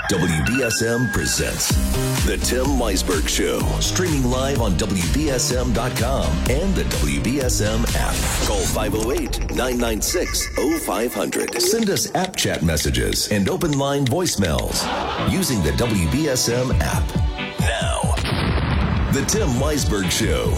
WBSM presents The Tim Weisberg Show. Streaming live on WBSM.com and the WBSM app. Call 508-996-0500. Send us app chat messages and open line voicemails using the WBSM app. Now, The Tim Weisberg Show.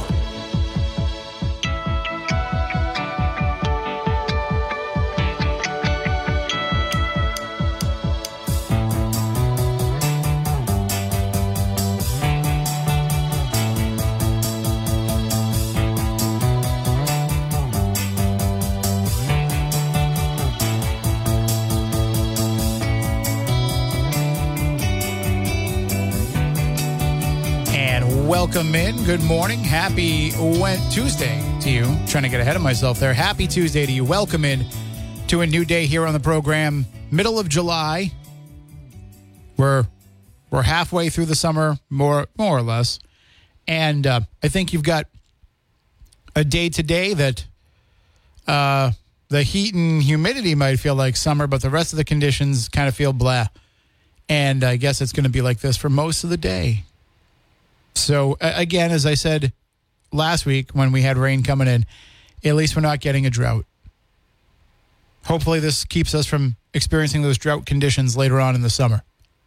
Welcome in. Good morning. Happy Tuesday to you. Trying to get ahead of myself there. Happy Tuesday to you. Welcome in to a new day here on the program. Middle of July. We're halfway through the summer, more or less. And I think you've got a day today that the heat and humidity might feel like summer, but the rest of the conditions kind of feel blah. And I guess it's going to be like this for most of the day. So, again, as I said last week when we had rain coming in, at least we're not getting a drought. Hopefully this keeps us from experiencing those drought conditions later on in the summer.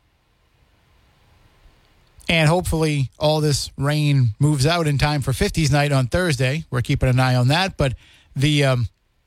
And hopefully all this rain moves out in time for 50s night on Thursday. We're keeping an eye on that. But the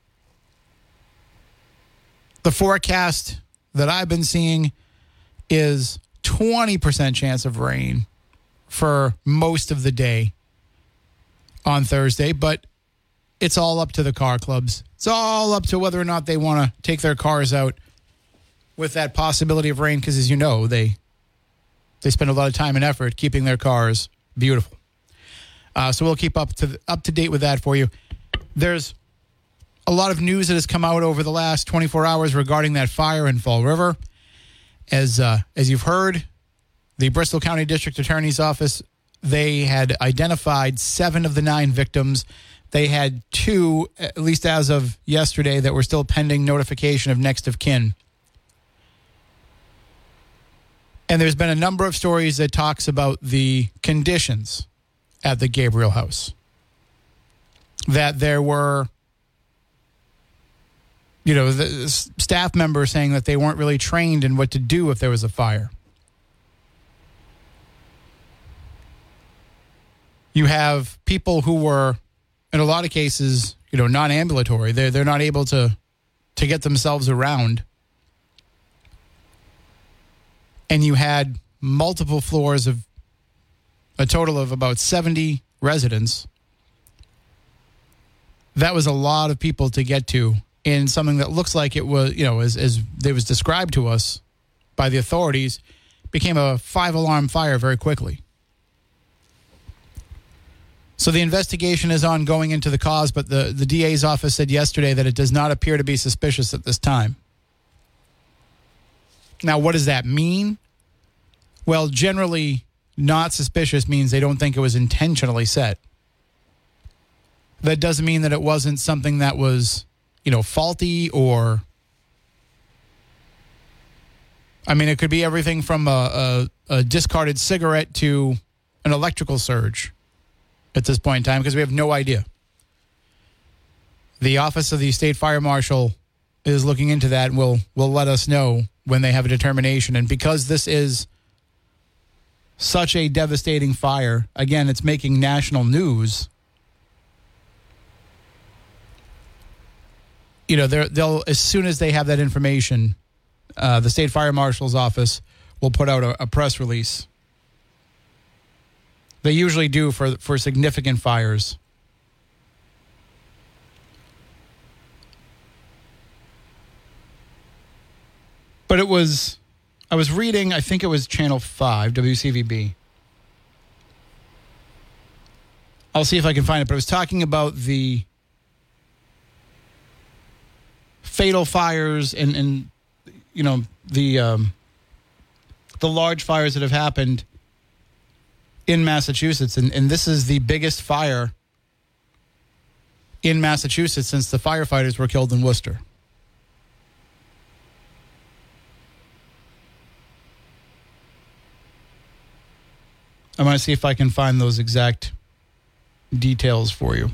forecast that I've been seeing is 20% chance of rain for most of the day on Thursday, but it's all up to the car clubs. It's all up to whether or not they want to take their cars out with that possibility of rain, because as you know, they spend a lot of time and effort keeping their cars beautiful. So we'll keep up to date with that for you. There's a lot of news that has come out over the last 24 hours regarding that fire in Fall River. As you've heard, the Bristol County District Attorney's Office, they had identified 7 of the 9 victims. They had 2, at least as of yesterday, that were still pending notification of next of kin. And there's been a number of stories that talks about the conditions at the Gabriel House. That there were, the staff members saying that they weren't really trained in what to do if there was a fire. You have people who were, in a lot of cases, non-ambulatory. They're not able to get themselves around. And you had multiple floors of a total of about 70 residents. That was a lot of people to get to in something that looks like it was, as it was described to us by the authorities, became a 5-alarm fire very quickly. So the investigation is ongoing into the cause, but the DA's office said yesterday that it does not appear to be suspicious at this time. Now, what does that mean? Well, generally, not suspicious means they don't think it was intentionally set. That doesn't mean that it wasn't something that was, faulty or... it could be everything from a discarded cigarette to an electrical surge at this point in time, because we have no idea. The Office of the State Fire Marshal is looking into that and will let us know when they have a determination. And because this is such a devastating fire, again, it's making national news. They'll as soon as they have that information, the State Fire Marshal's office will put out a press release. They usually do for significant fires. But I was reading, I think it was Channel 5, WCVB. I'll see if I can find it, but it was talking about the fatal fires and the large fires that have happened in Massachusetts, and this is the biggest fire in Massachusetts since the firefighters were killed in Worcester. I'm going to see if I can find those exact details for you.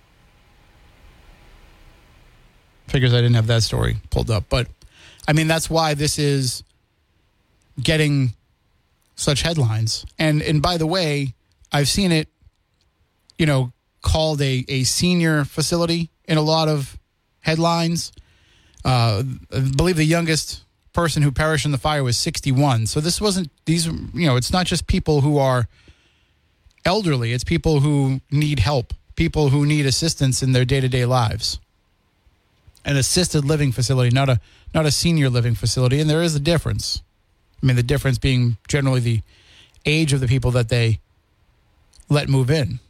Figures I didn't have that story pulled up. But, I mean, that's why this is getting such headlines. And by the way, I've seen it, called a senior facility in a lot of headlines. I believe the youngest person who perished in the fire was 61. So this wasn't it's not just people who are elderly. It's people who need help, people who need assistance in their day-to-day lives. An assisted living facility, not a senior living facility. And there is a difference. I mean, the difference being generally the age of the people that they let move in.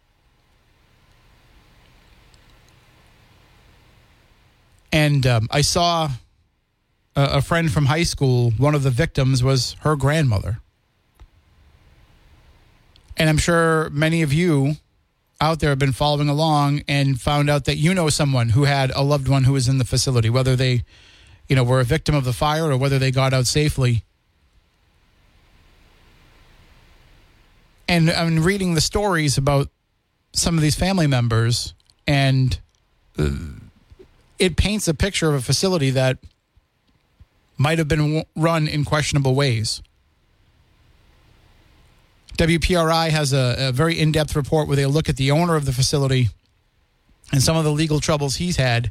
And I saw a friend from high school, one of the victims was her grandmother. And I'm sure many of you out there have been following along and found out that you know someone who had a loved one who was in the facility, whether they, were a victim of the fire or whether they got out safely. And I'm reading the stories about some of these family members, and it paints a picture of a facility that might have been run in questionable ways. WPRI has a very in-depth report where they look at the owner of the facility and some of the legal troubles he's had.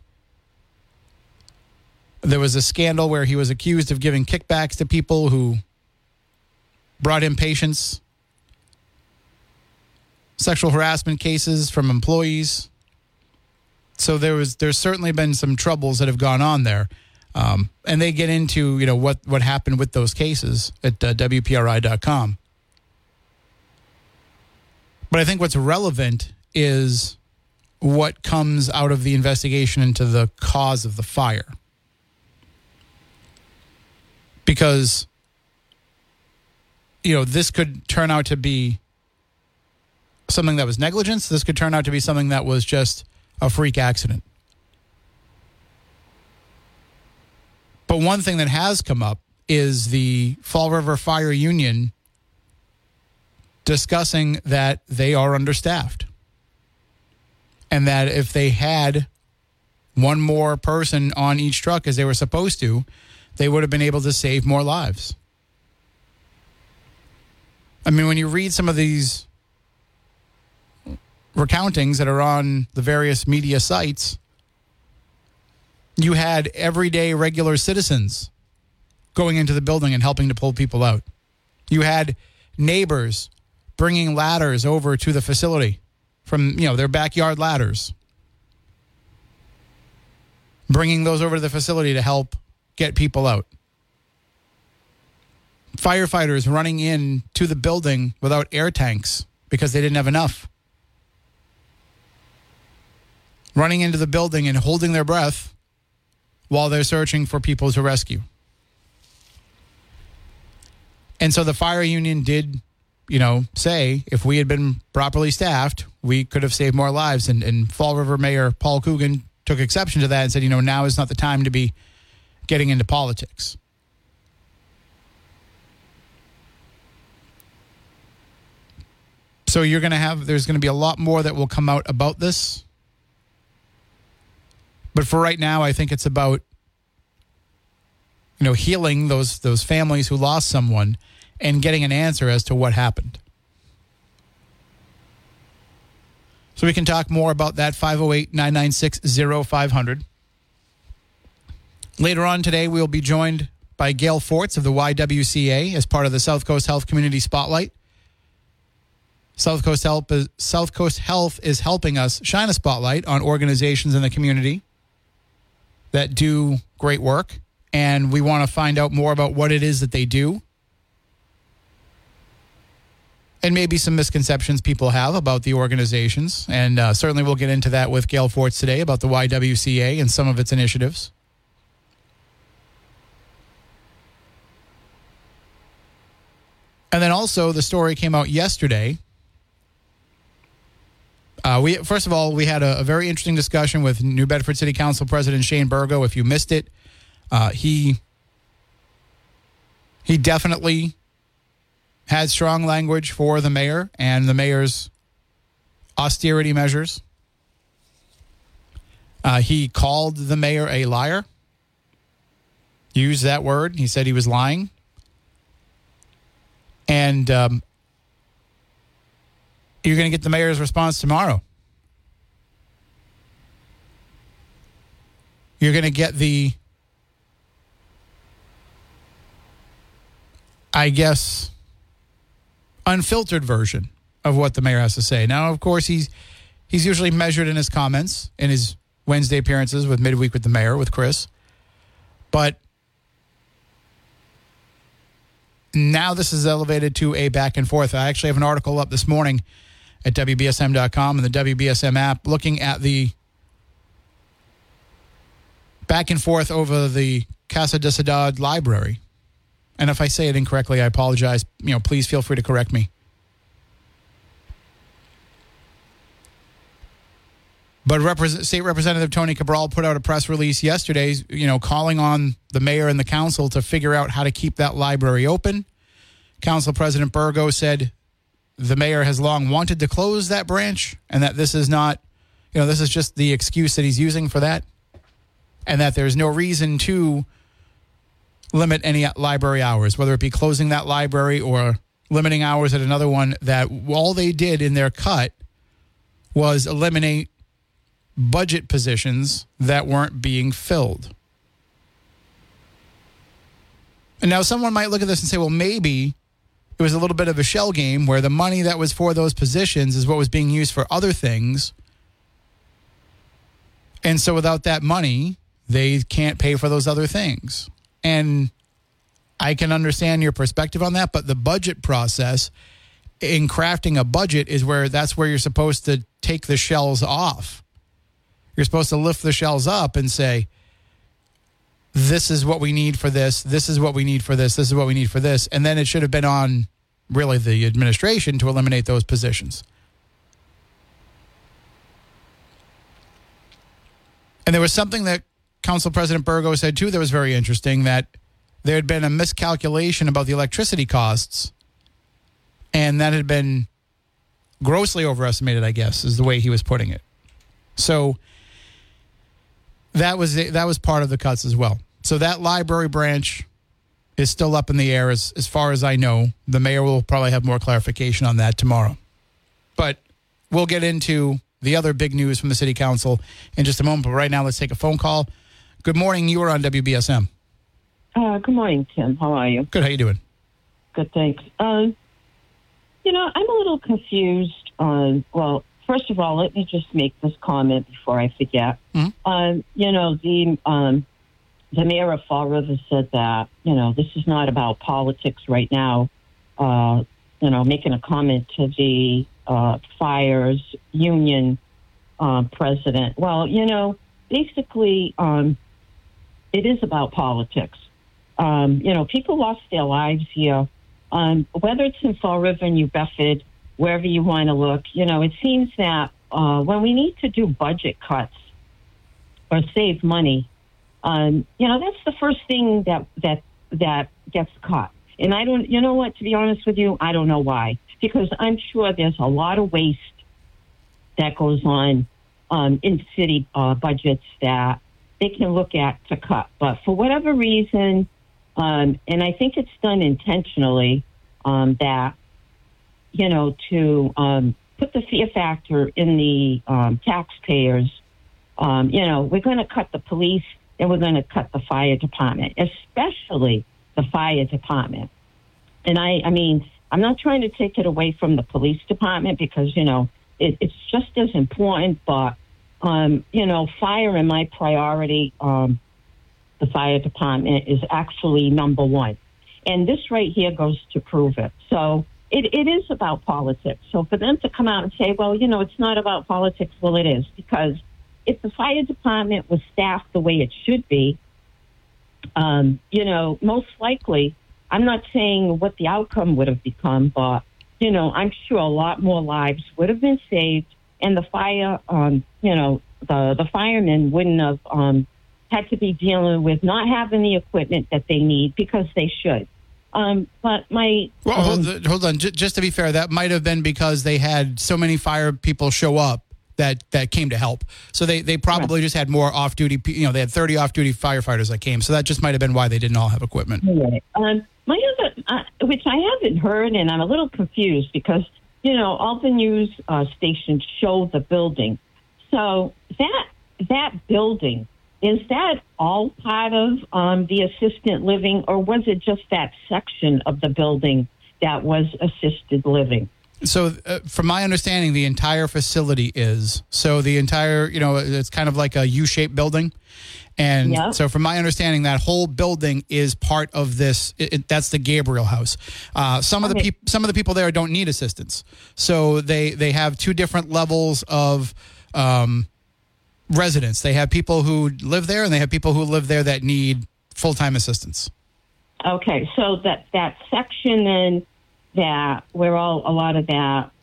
There was a scandal where he was accused of giving kickbacks to people who brought in patients, sexual harassment cases from employees. So there's certainly been some troubles that have gone on there. And they get into, what happened with those cases at WPRI.com. But I think what's relevant is what comes out of the investigation into the cause of the fire. Because, this could turn out to be something that was negligence. This could turn out to be something that was just a freak accident. But one thing that has come up is the Fall River Fire Union discussing that they are understaffed. And that if they had one more person on each truck as they were supposed to, they would have been able to save more lives. I mean, when you read some of these recountings that are on the various media sites, you had everyday regular citizens going into the building and helping to pull people out. You had neighbors bringing ladders over to the facility from, their backyard ladders, bringing those over to the facility to help get people out. Firefighters running in to the building without air tanks because they didn't have enough. Running into the building and holding their breath while they're searching for people to rescue. And so the fire union did, say if we had been properly staffed, we could have saved more lives. And Fall River Mayor Paul Coogan took exception to that and said, now is not the time to be getting into politics. So there's going to be a lot more that will come out about this. But for right now, I think it's about, healing those families who lost someone and getting an answer as to what happened. So we can talk more about that, 508-996-0500. Later on today, we'll be joined by Gail Forts of the YWCA as part of the South Coast Health Community Spotlight. South Coast Health is helping us shine a spotlight on organizations in the community that do great work, and we want to find out more about what it is that they do and maybe some misconceptions people have about the organizations. And certainly we'll get into that with Gail Forts today about the YWCA and some of its initiatives. And then also the story came out yesterday. First of all, we had a very interesting discussion with New Bedford City Council President Shane Burgo. If you missed it, he definitely had strong language for the mayor and the mayor's austerity measures. He called the mayor a liar. Used that word. He said he was lying. And you're going to get the mayor's response tomorrow. You're going to get the, I guess, unfiltered version of what the mayor has to say. Now, of course, he's usually measured in his comments, in his Wednesday appearances with Midweek with the Mayor, with Chris. But now this is elevated to a back and forth. I actually have an article up this morning at WBSM.com and the WBSM app looking at the back and forth over the Casa de Ciudad library. And if I say it incorrectly, I apologize. Please feel free to correct me. But State Representative Tony Cabral put out a press release yesterday, calling on the mayor and the council to figure out how to keep that library open. Council President Burgo said the mayor has long wanted to close that branch and that this is not, this is just the excuse that he's using for that, and that there's no reason to limit any library hours, whether it be closing that library or limiting hours at another one, that all they did in their cut was eliminate budget positions that weren't being filled. And now someone might look at this and say, well, maybe it was a little bit of a shell game where the money that was for those positions is what was being used for other things. And so without that money, they can't pay for those other things. And I can understand your perspective on that, but the budget process in crafting a budget is that's where you're supposed to take the shells off. You're supposed to lift the shells up and say, this is what we need for this. This is what we need for this. This is what we need for this. And then it should have been on really the administration to eliminate those positions. And there was something that Council President Burgo said, too, that was very interesting, that there had been a miscalculation about the electricity costs, and that had been grossly overestimated, I guess, is the way he was putting it. So that was part of the cuts as well. So that library branch is still up in the air as far as I know. The mayor will probably have more clarification on that tomorrow. But we'll get into the other big news from the city council in just a moment. But right now, let's take a phone call. Good morning. You are on WBSM. Good morning, Tim. How are you? Good. How you doing? Good, thanks. I'm a little confused on, well, first of all, let me just make this comment before I forget. Mm-hmm. The mayor of Fall River said that, this is not about politics right now, making a comment to the fires union president. Well, basically, it is about politics. People lost their lives here. Whether it's in Fall River, New Bedford, wherever you want to look, it seems that when we need to do budget cuts or save money, that's the first thing that gets cut. And I don't, to be honest with you, I don't know why. Because I'm sure there's a lot of waste that goes on in city budgets that they can look at to cut. But for whatever reason, and I think it's done intentionally, that, to put the fear factor in the taxpayers, we're going to cut the police and we're going to cut the fire department, especially the fire department. And I mean, I'm not trying to take it away from the police department because, it's just as important, but, fire in my priority, the fire department is actually number one. And this right here goes to prove it. So it is about politics. So for them to come out and say, well, it's not about politics, well, it is. Because if the fire department was staffed the way it should be, most likely, I'm not saying what the outcome would have become, but, I'm sure a lot more lives would have been saved. And the fire, the firemen wouldn't have had to be dealing with not having the equipment that they need because they should. But my well, hold on. Just to be fair, that might have been because they had so many fire people show up that came to help. So they probably just had more off-duty. They had 30 off-duty firefighters that came. So that just might have been why they didn't all have equipment. my other, which I haven't heard, and I'm a little confused because all the news stations show the building. So that building, is that all part of the assisted living, or was it just that section of the building that was assisted living? So from my understanding, the entire facility is. So the entire, it's kind of like a U-shaped building. And so from my understanding, that whole building is part of this. That's the Gabriel House. Some of the people there don't need assistance. So they have two different levels of residents. They have people who live there, and they have people who live there that need full-time assistance. Okay, so that section then that where a lot of that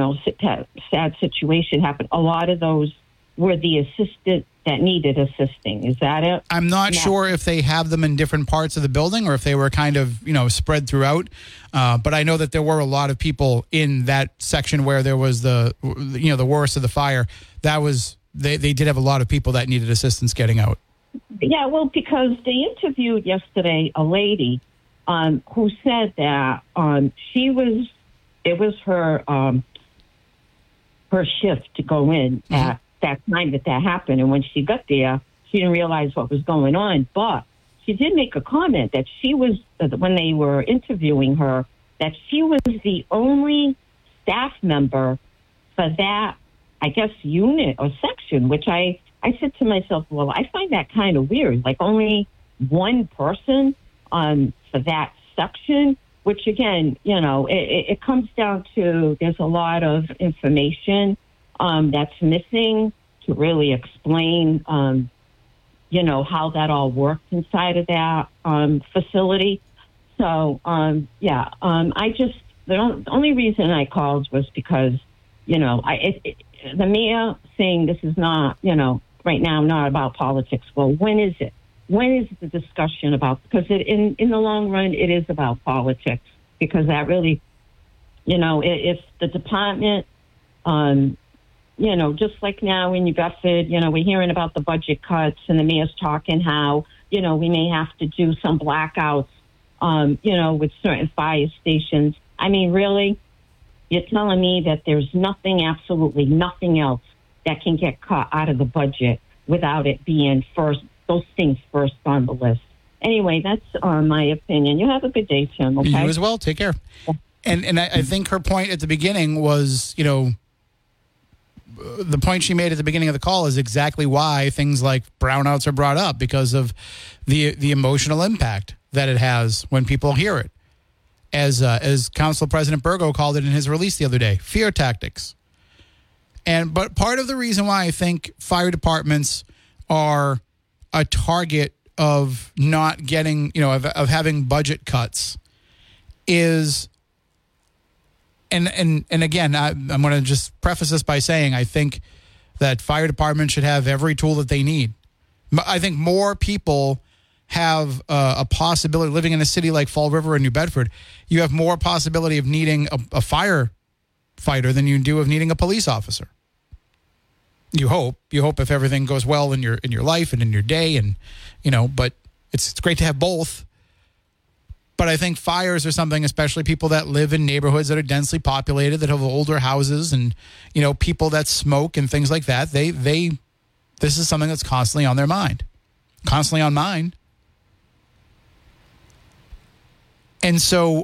sad situation happened, a lot of those were the assistant that needed assisting. Is that it? I'm not sure if they have them in different parts of the building or if they were kind of spread throughout. But I know that there were a lot of people in that section where there was the worst of the fire. That was they did have a lot of people that needed assistance getting out. Yeah, well, because they interviewed yesterday a lady who said that it was her shift to go in at that time that happened, and when she got there, she didn't realize what was going on. But she did make a comment that she was, when they were interviewing her, that she was the only staff member for that, I guess, unit or section, which I said to myself, well, I find that kind of weird, like only one person for that section, which again, it comes down to there's a lot of information that's missing to really explain, how that all worked inside of that facility. So, the only reason I called was because, the mayor saying this is not, right now, not about politics. Well, when is it? When is the discussion about? Because in the long run, it is about politics. Because that really, if the department, just like now in New Bedford, we're hearing about the budget cuts, and the mayor's talking how, we may have to do some blackouts, with certain fire stations. I mean, really, you're telling me that there's absolutely nothing else that can get cut out of the budget without it being those things first on the list. Anyway, that's my opinion. You have a good day, Tim. Okay? You as well. Take care. And I think her point at the beginning was, the point she made at the beginning of the call is exactly why things like brownouts are brought up, because of the emotional impact that it has when people hear it. As Council President Burgo called it in his release the other day, fear tactics. But part of the reason why I think fire departments are a target of not getting, of having budget cuts is, and again, I'm going to just preface this by saying I think that fire departments should have every tool that they need. I think more people have a possibility, living in a city like Fall River or New Bedford, you have more possibility of needing a firefighter than you do of needing a police officer. You hope if everything goes well in your life and in your day, and but it's great to have both. But I think fires are something, especially people that live in neighborhoods that are densely populated, that have older houses, and people that smoke and things like that. This is something that's constantly on their mind, constantly on mine. And so,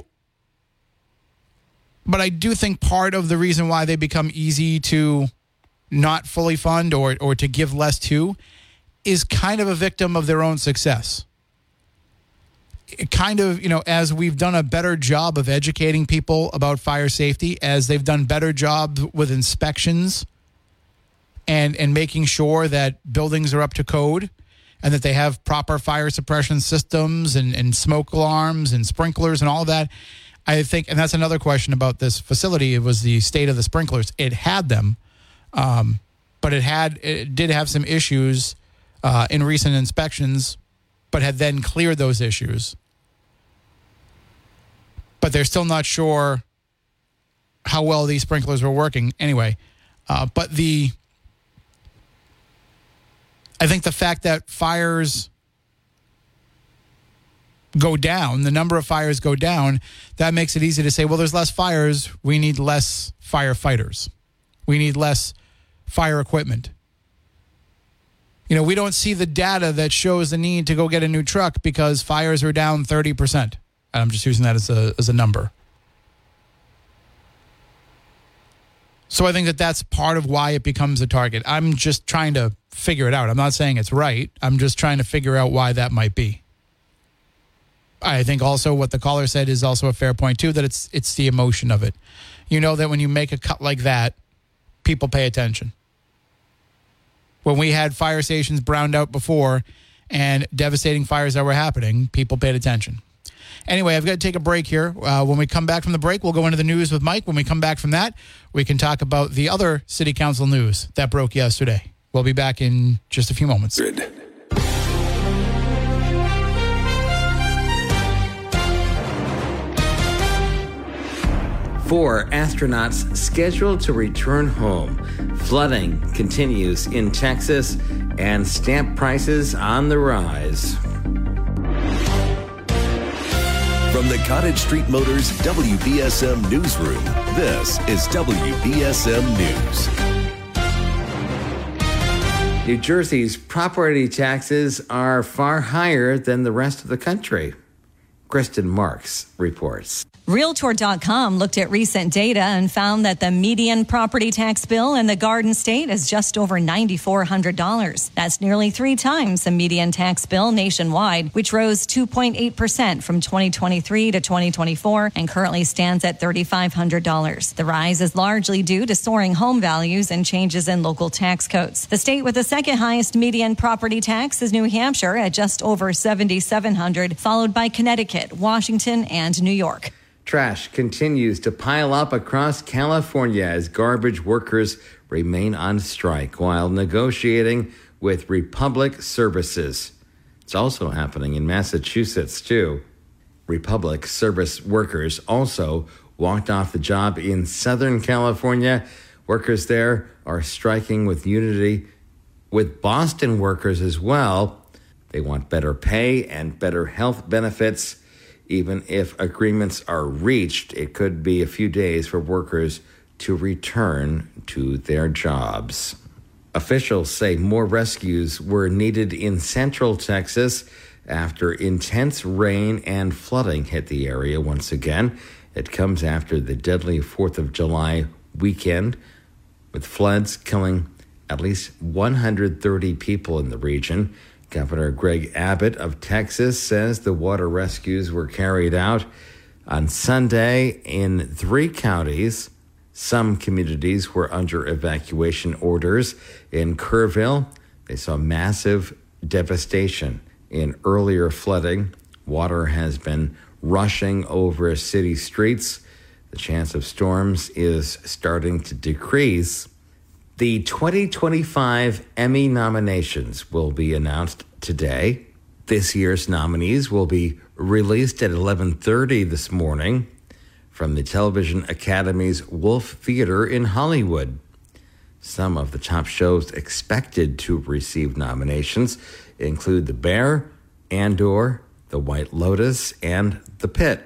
but I do think part of the reason why they become easy to not fully fund or to give less to is kind of a victim of their own success. It kind of, as we've done a better job of educating people about fire safety, as they've done better jobs with inspections and making sure that buildings are up to code and that they have proper fire suppression systems and smoke alarms and sprinklers and all of that. I think, and that's another question about this facility, it was the state of the sprinklers. It had them, but it did have some issues in recent inspections, but had then cleared those issues. but they're still not sure how well these sprinklers were working anyway. But I think the fact that fires go down, the number of fires go down, that makes it easy to say, well, there's less fires. We need less firefighters. We need less fire equipment. We don't see the data that shows the need to go get a new truck because fires are down 30%. I'm just using that as a number. So I think that that's part of why it becomes a target. I'm just trying to figure it out. I'm not saying it's right. I'm just trying to figure out why that might be. I think also what the caller said is also a fair point too, that it's the emotion of it. That when you make a cut like that, people pay attention. When we had fire stations browned out before and devastating fires that were happening, people paid attention. Anyway, I've got to take a break here. When we come back from the break, we'll go into the news with Mike. When we come back from that, we can talk about the other city council news that broke yesterday. We'll be back in just a few moments. Good. Four astronauts scheduled to return home. Flooding continues in Texas, and stamp prices on the rise. From the Cottage Street Motors WBSM Newsroom, this is WBSM News. New Jersey's property taxes are far higher than the rest of the country. Kristen Marks reports. Realtor.com looked at recent data and found that the median property tax bill in the Garden State is just over $9,400. That's nearly 3 times the median tax bill nationwide, which rose 2.8% from 2023 to 2024 and currently stands at $3,500. The rise is largely due to soaring home values and changes in local tax codes. The state with the second highest median property tax is New Hampshire at just over $7,700, followed by Connecticut, Washington, and New York. Trash continues to pile up across California as garbage workers remain on strike while negotiating with Republic Services. It's also happening in Massachusetts, too. Republic Service workers also walked off the job in Southern California. Workers there are striking with unity with Boston workers as well. They want better pay and better health benefits. Even if agreements are reached, it could be a few days for workers to return to their jobs. Officials say more rescues were needed in central Texas after intense rain and flooding hit the area once again. It comes after the deadly 4th of July weekend, with floods killing at least 130 people in the region. Governor Greg Abbott of Texas says the water rescues were carried out on Sunday in 3 counties. Some communities were under evacuation orders. In Kerrville, they saw massive devastation in earlier flooding. Water has been rushing over city streets. The chance of storms is starting to decrease. The 2025 Emmy nominations will be announced today. This year's nominees will be released at 11:30 this morning from the Television Academy's Wolf Theater in Hollywood. Some of the top shows expected to receive nominations include The Bear, Andor, The White Lotus, and The Pit.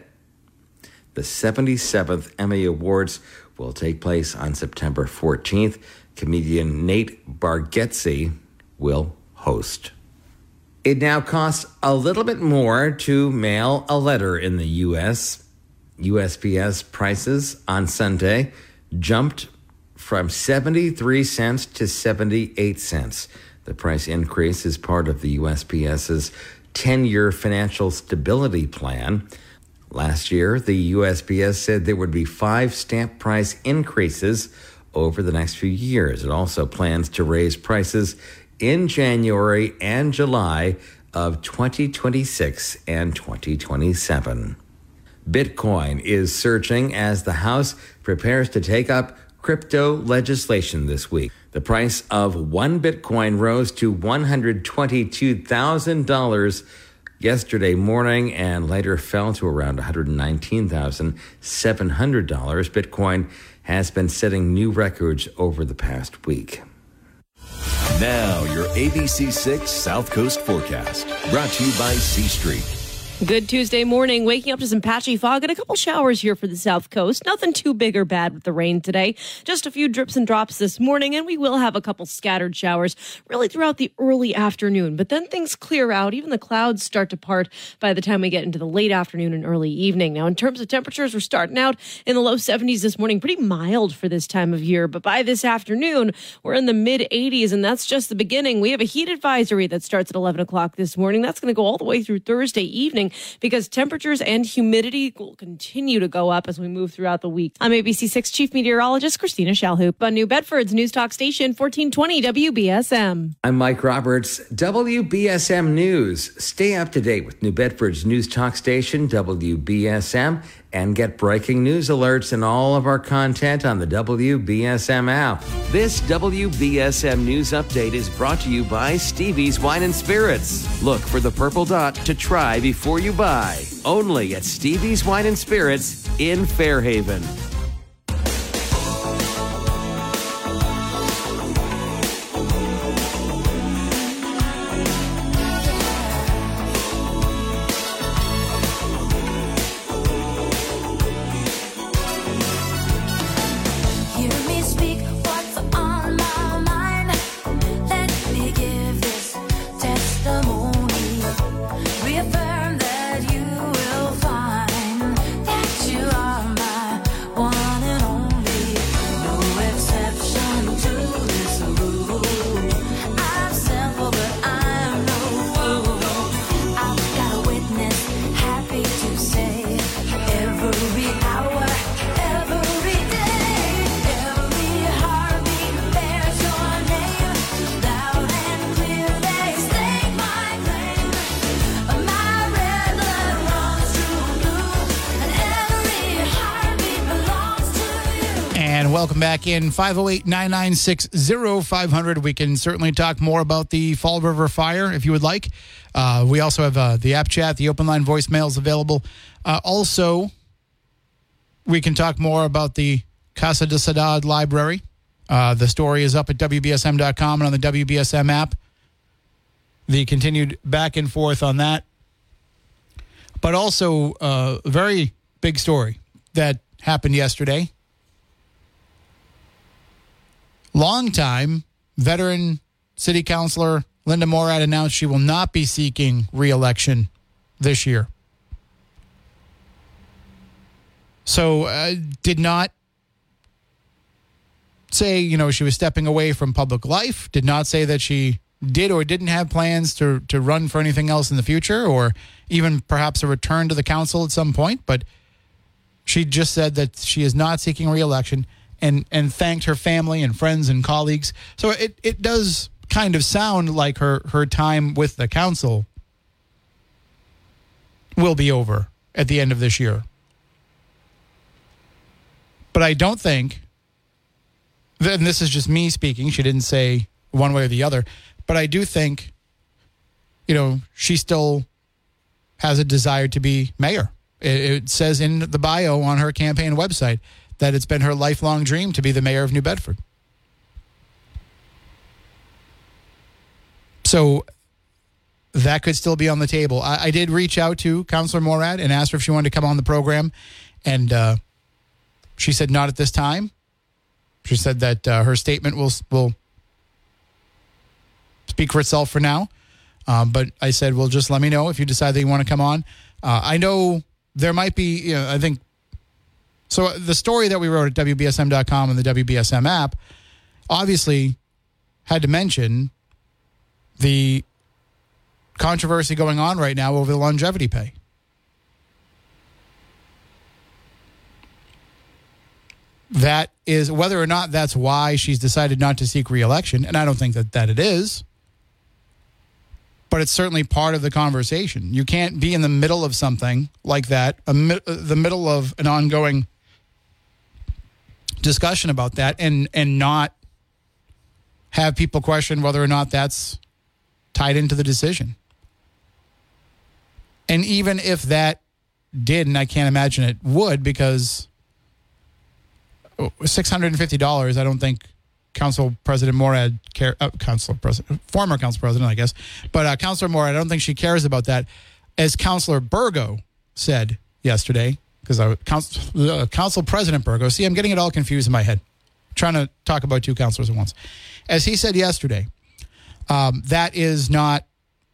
The 77th Emmy Awards will take place on September 14th. Comedian Nate Bargatze will host. It now costs a little bit more to mail a letter in the U.S. USPS prices on Sunday jumped from 73 cents to 78 cents. The price increase is part of the USPS's 10-year financial stability plan. Last year, the USPS said there would be 5 stamp price increases over the next few years. It also plans to raise prices in January and July of 2026 and 2027. Bitcoin is surging as the House prepares to take up crypto legislation this week. The price of 1 Bitcoin rose to $122,000 yesterday morning and later fell to around $119,700. Bitcoin has been setting new records over the past week. Now, your ABC6 South Coast forecast, brought to you by C Street. Good Tuesday morning, waking up to some patchy fog and a couple showers here for the South Coast. Nothing too big or bad with the rain today. Just a few drips and drops this morning, and we will have a couple scattered showers really throughout the early afternoon. But then things clear out. Even the clouds start to part by the time we get into the late afternoon and early evening. Now, in terms of temperatures, we're starting out in the low 70s this morning. Pretty mild for this time of year. But by this afternoon, we're in the mid 80s, and that's just the beginning. We have a heat advisory that starts at 11 o'clock this morning. That's going to go all the way through Thursday evening, because temperatures and humidity will continue to go up as we move throughout the week. I'm ABC6 Chief Meteorologist Christina Shalhoop on New Bedford's News Talk Station 1420 WBSM. I'm Mike Roberts, WBSM News. Stay up to date with New Bedford's News Talk Station, WBSM, and get breaking news alerts and all of our content on the WBSM app. This WBSM News Update is brought to you by Stevie's Wine and Spirits. Look for the purple dot to try before you buy. Only at Stevie's Wine and Spirits in Fairhaven. Welcome back in 508-996-0500. We can certainly talk more about the Fall River fire if you would like. We also have the app chat, the open line voicemails available. Also, we can talk more about the Casa de Ciudad library. The story is up at WBSM.com and on the WBSM app. The continued back and forth on that. But also a very big story that happened yesterday. Longtime veteran city councilor Linda Morad announced she will not be seeking re-election this year. So did not say, she was stepping away from public life, did not say that she did or didn't have plans to run for anything else in the future, or even perhaps a return to the council at some point, but she just said that she is not seeking re-election. And thanked her family and friends and colleagues. So it does kind of sound like her time with the council will be over at the end of this year. But I don't think, and this is just me speaking, she didn't say one way or the other, but I do think, she still has a desire to be mayor. It says in the bio on her campaign website that it's been her lifelong dream to be the mayor of New Bedford. So that could still be on the table. I did reach out to Councilor Morad and asked her if she wanted to come on the program, and she said not at this time. She said that her statement will speak for itself for now. But I said, well, just let me know if you decide that you want to come on. I know there might be, I think, so the story that we wrote at WBSM.com and the WBSM app obviously had to mention the controversy going on right now over the longevity pay. That is whether or not that's why she's decided not to seek re-election, and I don't think that it is. But it's certainly part of the conversation. You can't be in the middle of something like that, the middle of an ongoing discussion about that, and not have people question whether or not that's tied into the decision. And even if that did, and I can't imagine it would, because $650, I don't think Council President Morad former Council President, I guess, but Councilor Morad, I don't think she cares about that. As Councilor Burgo said yesterday, because Council President Burgo, see, I'm getting it all confused in my head, trying to talk about two councilors at once. As he said yesterday, that is not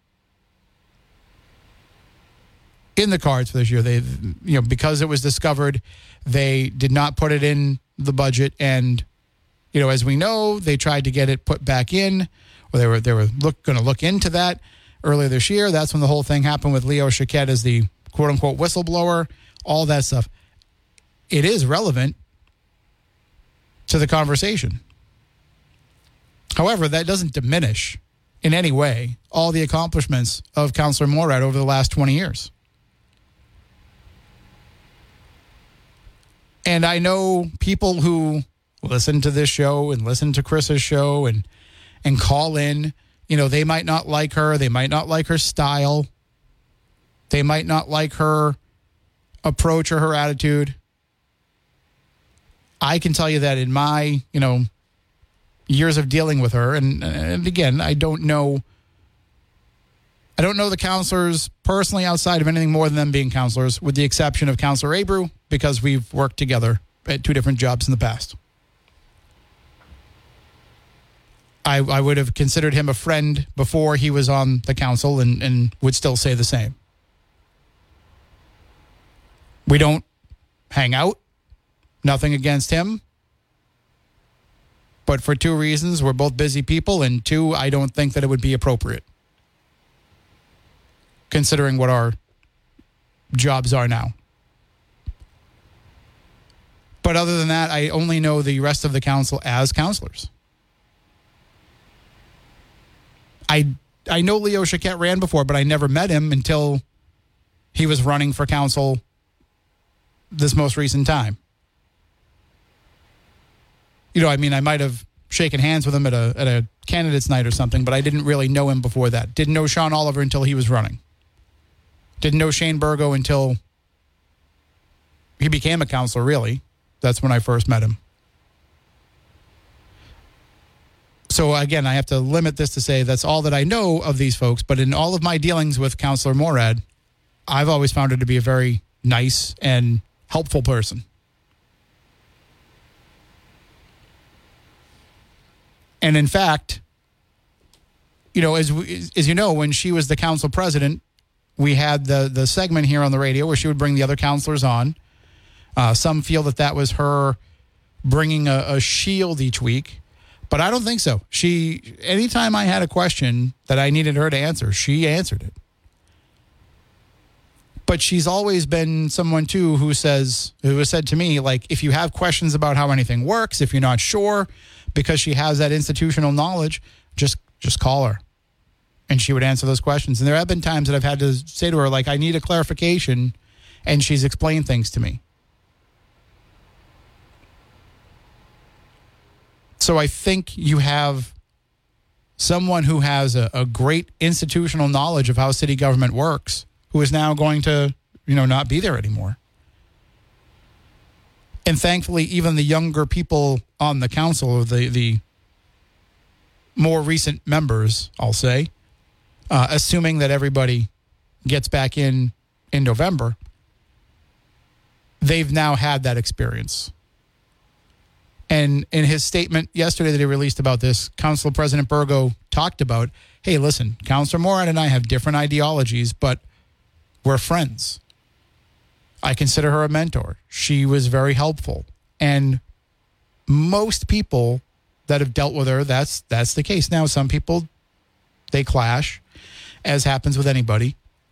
in the cards for this year. They, because it was discovered, they did not put it in the budget, and as we know, they tried to get it put back in, or they were going to look into that earlier this year. That's when the whole thing happened with Leo Chiquette as the quote unquote whistleblower, all that stuff. It is relevant to the conversation. However, that doesn't diminish in any way all the accomplishments of Councillor Morad over the last 20 years. And I know people who listen to this show and listen to Chris's show and call in, they might not like her. They might not like her style. They might not like her approach or her attitude. I can tell you that in my, years of dealing with her, and again, I don't know the counselors personally outside of anything more than them being counselors, with the exception of Councilor Abreu, because we've worked together at two different jobs in the past. I would have considered him a friend before he was on the council and would still say the same. We don't hang out. Nothing against him. But for two reasons, we're both busy people, and two, I don't think that it would be appropriate, considering what our jobs are now. But other than that, I only know the rest of the council as counselors. I know Leo Chiquette ran before, but I never met him until he was running for council this most recent time. I might have shaken hands with him at a candidates night or something, but I didn't really know him before that. Didn't know Sean Oliver until he was running. Didn't know Shane Burgo until he became a counselor, really. That's when I first met him. So again, I have to limit this to say that's all that I know of these folks. But in all of my dealings with Councilor Morad, I've always found her to be a very nice and helpful person. And in fact, as you know, when she was the council president, we had the segment here on the radio where she would bring the other counselors on. Some feel that was her bringing a shield each week. But I don't think so. Anytime I had a question that I needed her to answer, she answered it. But she's always been someone, too, who has said to me, like, if you have questions about how anything works, if you're not sure, because she has that institutional knowledge, just call her. And she would answer those questions. And there have been times that I've had to say to her, like, I need a clarification, and she's explained things to me. So I think you have someone who has a great institutional knowledge of how city government works, who is now going to, not be there anymore. And thankfully, even the younger people on the council, or the more recent members, I'll say, assuming that everybody gets back in November, they've now had that experience. And in his statement yesterday that he released about this, Council President Burgo talked about, hey, listen, Councilor Morad and I have different ideologies, but we're friends. I consider her a mentor. She was very helpful. And most people that have dealt with her, that's the case. Now, some people, they clash, as happens with anybody.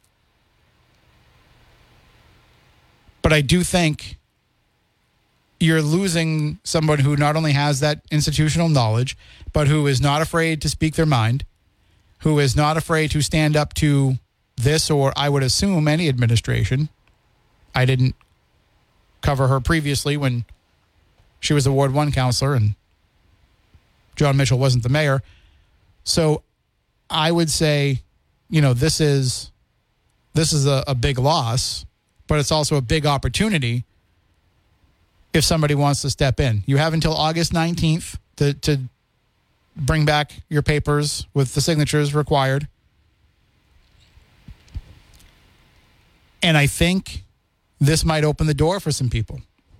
But I do think you're losing someone who not only has that institutional knowledge, but who is not afraid to speak their mind, who is not afraid to stand up to this, or I would assume any administration. I didn't cover her previously when she was a Ward 1 counselor and John Mitchell wasn't the mayor. So I would say, this is this is a big loss, but it's also a big opportunity if somebody wants to step in. You have until August 19th to bring back your papers with the signatures required. And I think this might open the door for some people.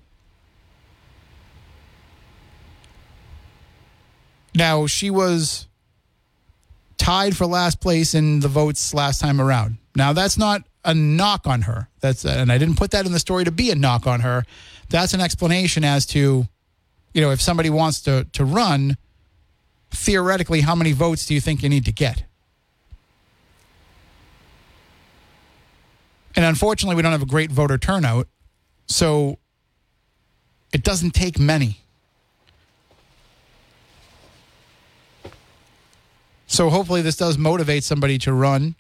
Now, she was tied for last place in the votes last time around. Now, that's not a knock on her. And I didn't put that in the story to be a knock on her. That's an explanation as to, if somebody wants to run, theoretically, how many votes do you think you need to get? And unfortunately, we don't have a great voter turnout, so it doesn't take many. So hopefully this does motivate somebody to run.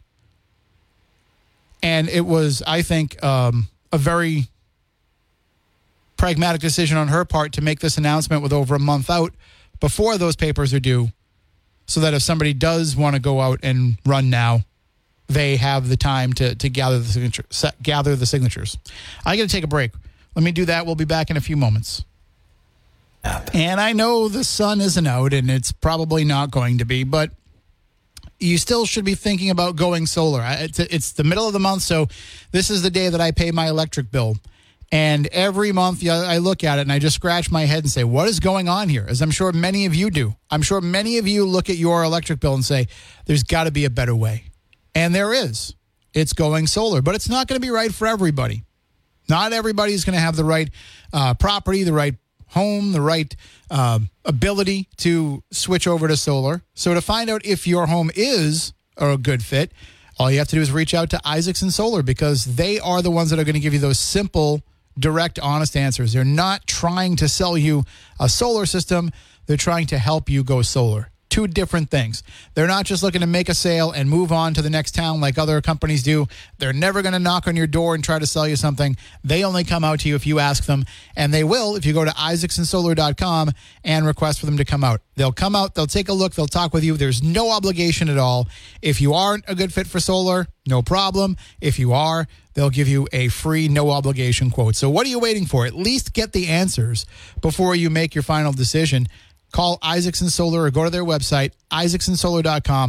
And it was, I think, a very pragmatic decision on her part to make this announcement with over a month out before those papers are due, so that if somebody does want to go out and run now, they have the time to gather the signatures. I got to take a break. Let me do that. We'll be back in a few moments. And I know the sun isn't out, and it's probably not going to be, but you still should be thinking about going solar. It's the middle of the month, so this is the day that I pay my electric bill. And every month I look at it and I just scratch my head and say, what is going on here? As I'm sure many of you do. I'm sure many of you look at your electric bill and say, there's got to be a better way. And there is. It's going solar, but it's not going to be right for everybody. Not everybody's going to have the right property, the right home, the right ability to switch over to solar. So to find out if your home is a good fit, all you have to do is reach out to Isaacson Solar, because they are the ones that are going to give you those simple, direct, honest answers. They're not trying to sell you a solar system. They're trying to help you go solar. Two different things. They're not just looking to make a sale and move on to the next town like other companies do. They're never going to knock on your door and try to sell you something. They only come out to you if you ask them, and they will if you go to isaacsonsolar.com and request for them to come out. They'll come out, they'll take a look, they'll talk with you. There's no obligation at all. If you aren't a good fit for solar, no problem. If you are, they'll give you a free, no obligation quote. So what are you waiting for? At least get the answers before you make your final decision. Call Isaacson Solar or go to their website, isaacsonsolar.com,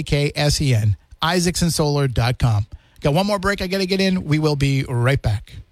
ISAKSEN, isaacsonsolar.com. Got one more break I got to get in. We will be right back.